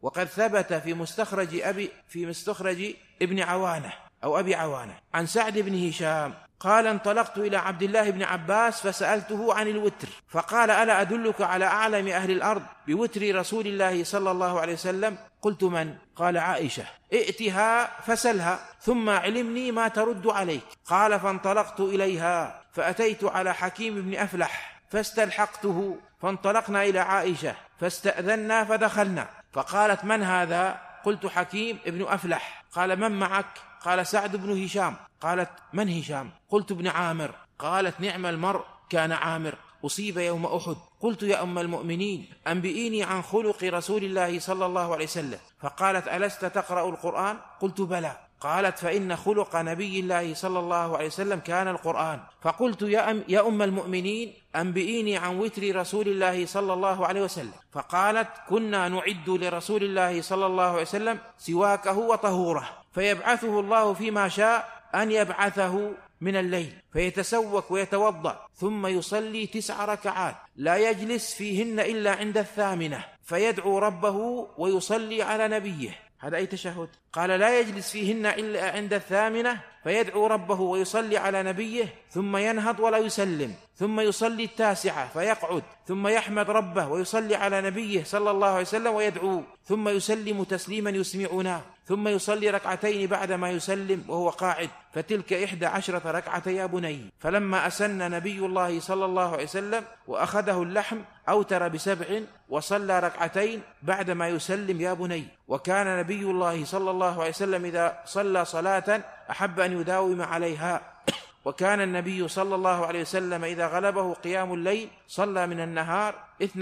وقد ثبت في مستخرج ابن عوانة أو أبي عوانة عن سعد بن هشام قال: انطلقت إلى عبد الله بن عباس فسألته عن الوتر، فقال: ألا أدلك على أعلم أهل الأرض بوتر رسول الله صلى الله عليه وسلم؟ قلت: من؟ قال: عائشة. ائتها فسلها ثم علمني ما ترد عليك. قال: فانطلقت إليها فأتيت على حكيم بن أفلح فاستلحقته، فانطلقنا إلى عائشة فاستأذنا فدخلنا، فقالت: من هذا؟ قلت: حكيم بن أفلح. قال: من معك؟ قال: سعد بن هشام. قالت: من هشام؟ قلت: ابن عامر. قالت: نعم المرء كان عامر، أصيب يوم أحد. قلت: يا أم المؤمنين أنبئيني عن خلق رسول الله صلى الله عليه وسلم. فقالت: ألست تقرأ القرآن؟ قلت: بلى. قالت: فإن خلق نبي الله صلى الله عليه وسلم كان القرآن. فقلت: يا أم المؤمنين أنبئيني عن وتر رسول الله صلى الله عليه وسلم. فقالت: كنا نعد لرسول الله صلى الله عليه وسلم سواكه وطهوره، فيبعثه الله فيما شاء أن يبعثه من الليل، فيتسوك ويتوضأ ثم يصلي 9 ركعات لا يجلس فيهن إلا عند 8، فيدعو ربه ويصلي على نبيه. هذا أي تشهد؟ قال: لا يجلس فيهن إلا عند 8 فيدعو ربه ويصلي على نبيه، ثم ينهض ولا يسلم، ثم يصلي 9 فيقعد، ثم يحمد ربه ويصلي على نبيه صلى الله عليه وسلم ويدعو، ثم يسلم تسليما يسمعنا، ثم يصلي 2 بعد ما يسلم وهو قاعد، فتلك 11 ركعة يا بني. فلما أسن نبي الله صلى الله عليه وسلم وأخذه اللحم أوتر ب7 وصلى 2 بعد ما يسلم يا بني. وكان نبي الله صلى الله عليه وسلم إذا صلى صلاة أحب أن يداوم عليها، وكان النبي صلى الله عليه وسلم إذا غلبه قيام الليل صلى من النهار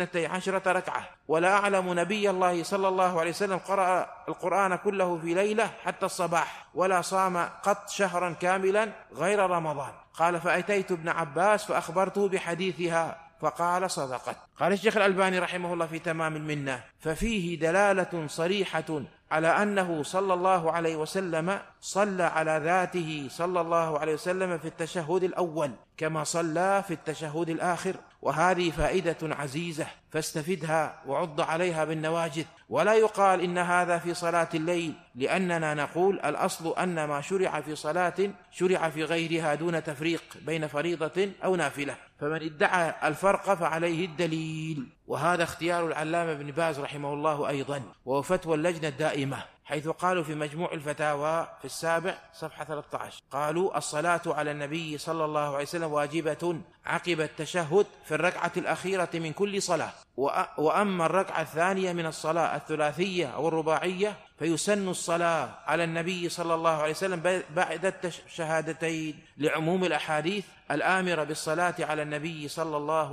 12 ركعة. ولا أعلم نبي الله صلى الله عليه وسلم قرأ القرآن كله في ليلة حتى الصباح، ولا صام قط شهرا كاملا غير رمضان. قال: فأتيت ابن عباس فأخبرته بحديثها فقال: صدقت. قال الشيخ الألباني رحمه الله في تمام المنة: ففيه دلالة صريحة على أنه صلى الله عليه وسلم صلى على ذاته صلى الله عليه وسلم في التشهد الأول كما صلى في التشهد الآخر، وهذه فائدة عزيزة فاستفدها وعض عليها بالنواجذ. ولا يقال إن هذا في صلاة الليل، لأننا نقول الأصل أن ما شرع في صلاة شرع في غيرها دون تفريق بين فريضة أو نافلة، فمن ادعى الفرق فعليه الدليل. وهذا اختيار العلامة ابن باز رحمه الله أيضا، وفتوى اللجنة الدائمة، حيث قالوا في مجموع الفتاوى في 7 صفحة 13: قالوا: الصلاة على النبي صلى الله عليه وسلم واجبة عقب التشهد في الركعة الأخيرة من كل صلاة، وأما الركعة الثانية من الصلاة الثلاثية أو الرباعية فيسن الصلاة على النبي صلى الله عليه وسلم بعد الشهادتين، لعموم الأحاديث الآمرة بالصلاة على النبي صلى الله